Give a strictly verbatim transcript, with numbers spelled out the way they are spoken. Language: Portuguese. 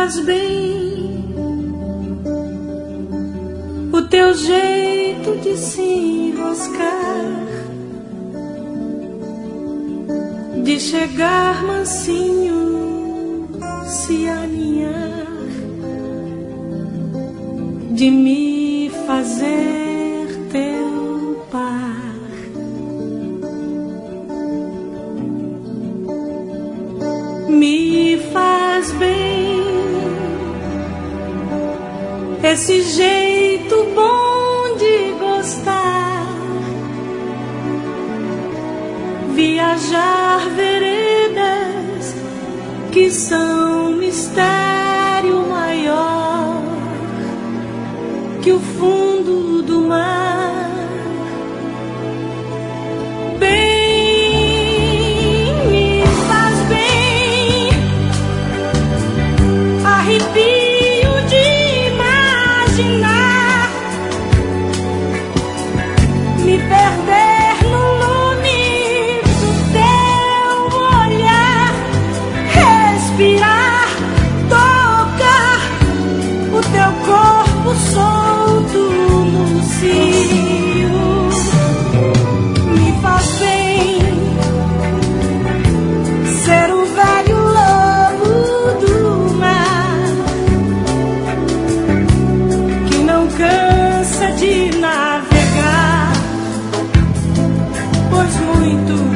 faz bem o teu jeito de se enroscar, de chegar mansinho, se aninhar, de me fazer teu par. Me faz bem esse jeito bom de gostar, viajar veredas que são mistério maior que o fundo do mar. Bem, me faz bem, arrepio de imaginar, me perder no lume do teu olhar, respirar, tocar o teu corpo solto no cio. Me faz bem ser o velho lobo do mar que não cansa de navegar, pois muito